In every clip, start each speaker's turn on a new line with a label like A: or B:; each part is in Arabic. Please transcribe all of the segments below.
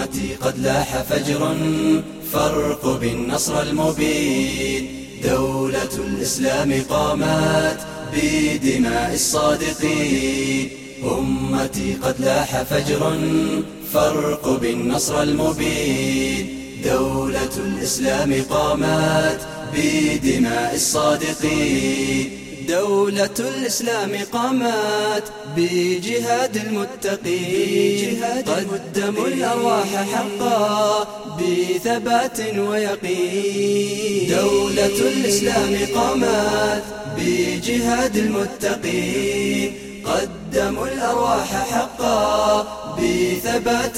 A: أمتي قد لاح فجر فارقب النصر المبين. دولة الإسلام قامت بدماء الصادقين. أمتي قد لاح فجر فارقب النصر المبين. دولة الإسلام قامت بدماء الصادقين. دولة الإسلام قامت بجهاد المتقين. قدموا الأرواح حقا بثبات ويقين. دولة الإسلام قامت بجهاد المتقين. قدموا الأرواح حقا بثبات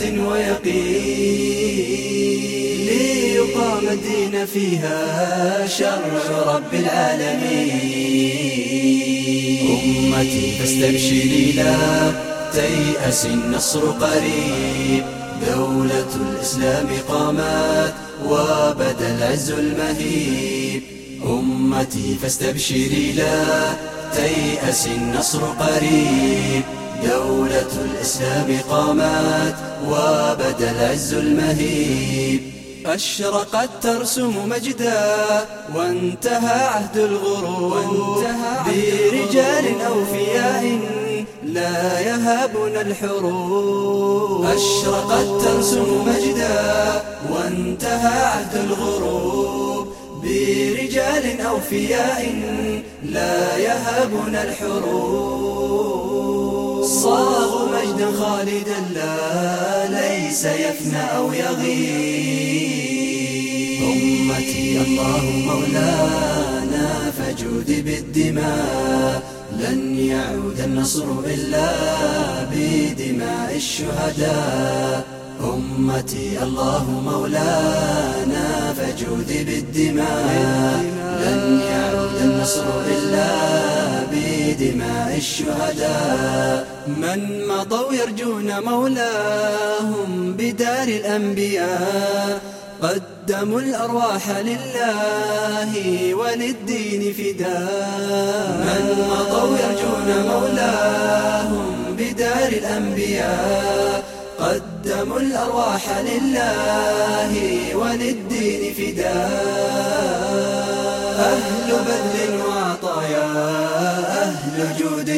A: ويقين. ليقام الدين فيها شرع رب العالمين. أمتي فاستبشري لا تيأس النصر قريب. دولة الإسلام قامت وبدا العز المهيب. أمتي فاستبشري لا تيأس النصر قريب. دولة الإسلام قامت وبدا العز المهيب. أشرقت ترسم مجدا وانتهى عهد الغرور. برجال أوفياء لا يهابون الحروب. أشرقت ترسم مجدا وانتهى عهد الغروب. برجال أوفياء لا يهابون الحروب. صاغوا مجدا خالدا لا ليس يفنى أو يغيب. أمتي الله مولانا فجود بالدماء. لن يعود النصر إلا بدماء الشهداء. أمتي الله مولانا فجود بالدماء. لن يعود النصر إلا بدماء الشهداء. من مضوا يرجون مولاهم بدار الأنبياء. قدموا الأرواح لله وللدين فداء. من مضوا يرجون مولاهم بدار الأنبياء. قدموا الأرواح لله وللدين فداء. أهل بذل وعطايا أهل جود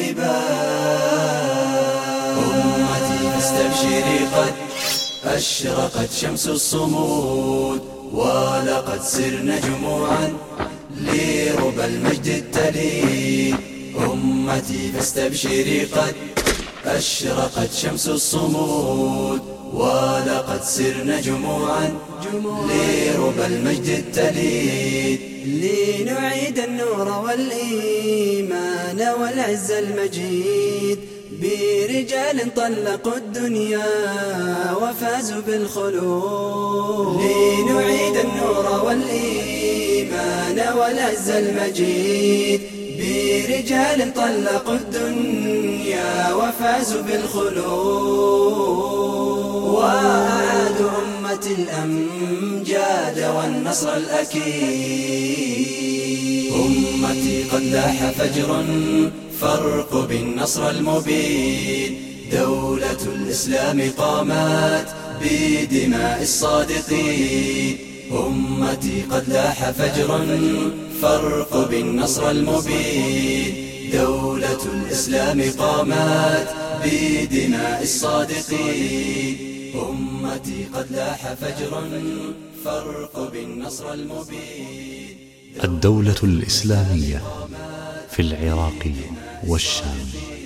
A: وإباء. أمتي فاستبشري قد أشرقت شمس الصمود. ولقد سرنا جموعا لربى المجد التليد. أمتي فاستبشري قد أشرقت شمس الصمود. ولقد سرنا جموعا لربى المجد التليد. لنعيد النور والإيمان والعز المجيد. برجال طلقوا الدنيا وفازوا بالخلود. لنعيد النور والإيمان والعز المجيد. برجال طلقوا الدنيا وفازوا بالخلود. وأعادوا أمة الأمجاد والنصر الأكيد. أمتي قد لاح فجر فارقب النصر المبين. دولة الإسلام قامت بدماء الصادقين. أمتي قد لاح فجر فارقب النصر المبين. دولة الإسلام قامت بدماء الصادقين. أمتي قد لاح فجر فارقب النصر المبين.
B: الدولة الإسلامية في العراق والشام.